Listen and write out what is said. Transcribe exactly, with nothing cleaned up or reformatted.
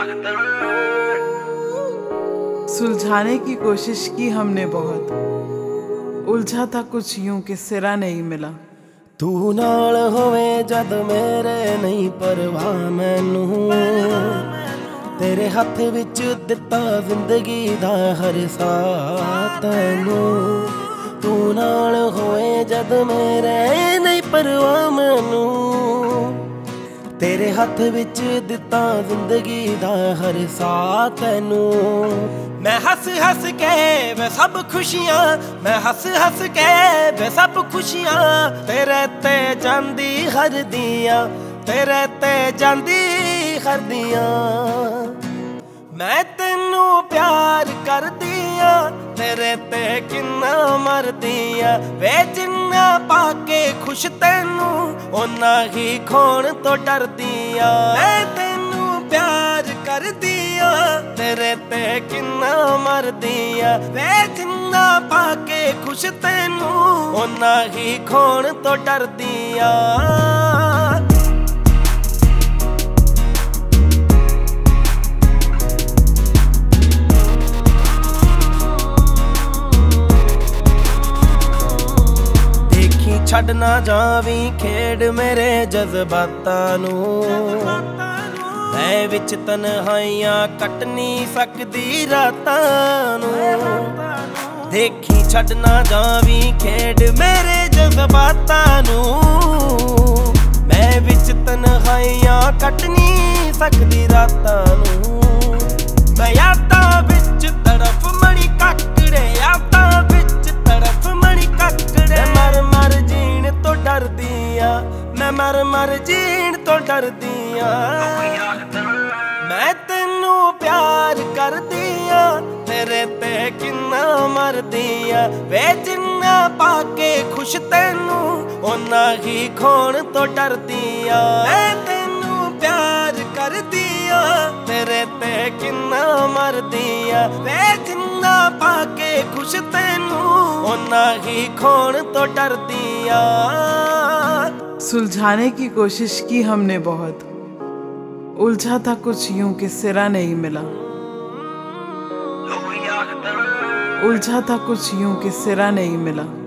सुलझाने की कोशिश की हमने बहुत, उलझा था कुछ यूं कि सिरा नहीं मिला। तू नाल होवे जद मेरे नहीं परवाह मैनू, तेरे हथ विच दिता जिंदगी दा हर साथ तैनू। तू नाल होवे जद मेरे नहीं परवाह मैनू, तेरे हथ विच दिता जिंदगी दा हर साथ तैनू। मैं हस हस के वे सब खुशियां, मैं हस हस के वे सब खुशियां तेरे ते जांदी हर दियां, तेरे ते जांदी हर दियां। मैं तेनू प्यार कर दिया, तेरे ते किन्ना मर दिया वे। जिन्ना पाके खुश तेनू ओना ही खोण तो डर दिया। मैं तेनू प्यार कर दिया, तेरे ते किन्ना मर दिया वे। जिन्ना पाके खुश तेनू ओना ही खोण तो डर दिया। छड़ ना जावी खेड मेरे जज्बातां नू, मैं विच तन्हाइयां कट नहीं सकदी रातां नू। देखी छड़ ना जावी खेड मेरे जज्बातां नू, मैं विच तन्हाइयां कट नहीं सकदी रातां नू। मैं यादां विच तड़फ मणी काकड़े, यादां विच तड़फ मणी काकड़े। मर मर जीण तो डर दिया, मैं मर मर जीण तो डर दिया। मैं तेनू प्यार कर दिया, तेरे ते किन्ना मर दिया वे। जिन्ना पाके खुश तेनू ओना ही खोण तो डर दिया। मैं तेनू प्यार कर दिया, तेरे ते किन्ना मर दिया वे। जिन्ना पाके खुश तेनू ओना ही खोण तो डर दिया। सुलझाने की कोशिश की हमने बहुत, उलझा था कुछ यूं कि सिरा नहीं मिला। उलझा था कुछ यूं कि सिरा नहीं मिला।